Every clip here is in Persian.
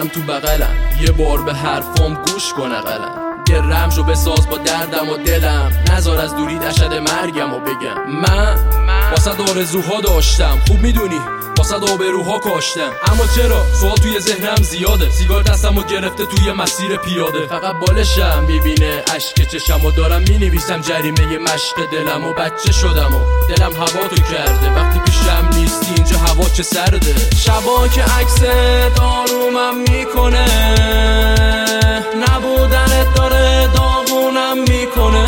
دلم تو بغلم، یه بار به حرفام گوش کن اقلم. گرم شو بساز با دردم و دلم، نذار از دوری دشت مرگم و بگم من واسه آرزوها داشتم، خوب میدونی واسه آبروها کاشتم. اما چرا سوال توی ذهنم زیاده، سیگار دستم و گرفته توی مسیر پیاده. فقط بالشم میبینه اشک چشم و دارم مینویسم جریمه مشق دلم. و بچه شدم و دلم هوا تو کرده، وقتی پیشم نیستی اینجا هوا چه سرده. شبا که عکست آرومم میکنه، نبودنت داره داغونم میکنه.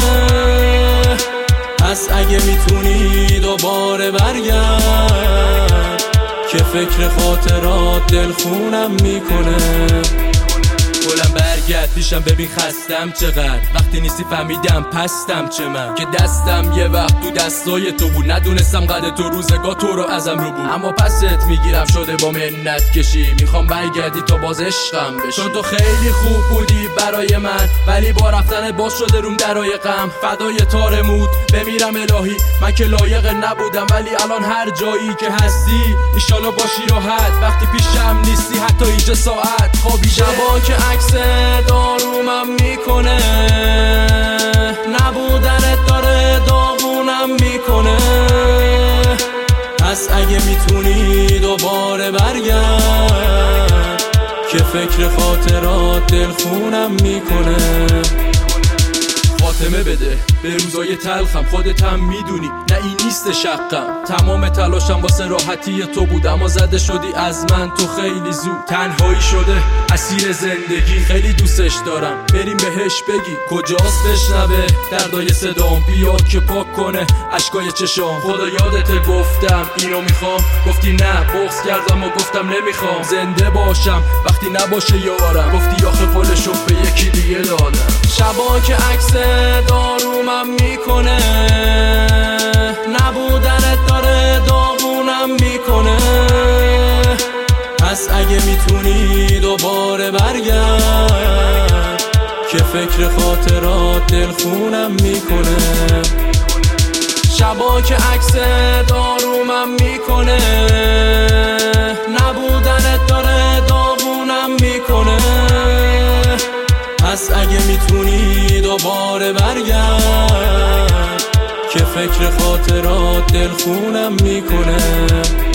پس اگه میتونی دوباره برگرد، که فکر خاطرات دلخونم میکنه. گلم برگرد پیشم ببین خستم چقدر، وقتی نیستی فهمیدم پستم چه من. که دستم یه وقت تو دستای تو بود، ندونستم قدر تو روزگاه تو رو ازم رو بود. اما پست میگیرم شده با منت کشی، میخوام برگردی تا باز عشقم بشی. چون تو خیلی خوب بودی برای من، ولی با رفتنت باز شده روم درای غم. فدای تارمود بمیرم الهی، من که لایق نبودم ولی الان هر جایی که هستی ایشالا باشی راحت. وقتی پیشم نیستی حتی اینجا ساعت خوابیده. شبا که عکس دارومم میکنه، نبودنت داره داغونم میکنه. پس اگه میتونی دوباره برگرد، که فکر خاطرات دلخونم میکنه. خاتمه بده به روزای تلخم، خودت هم میدونی نه این نیست شقم. تمام تلاشم واسه راحتی تو بود، اما زده شدی از من تو خیلی زود. تنهایی شده اسیر زندگی، خیلی دوستش دارم بریم بهش بگی کجاست بشنوه دردای صدام. بیاد که پاک کنه اشکای چشام. خدا یادت گفتم اینو میخوام، گفتی نه بغض کردم و گفتم نمیخوام. زنده باشم وقتی نباشه یارم، گفتی آخه پولشو به یکی دیگه دادم. شبا که عکس دارومم میکنه، نبودنت داره داغونم میکنه. پس اگه میتونی دوباره برگرد، که فکر خاطرات دلخونم میکنه. شبا که عکس دارومم میکنه، نبودنت داره داغونم میکنه. پس اگه میتونی دوباره برگرد، که فکر خاطرات دلخونم میکنه.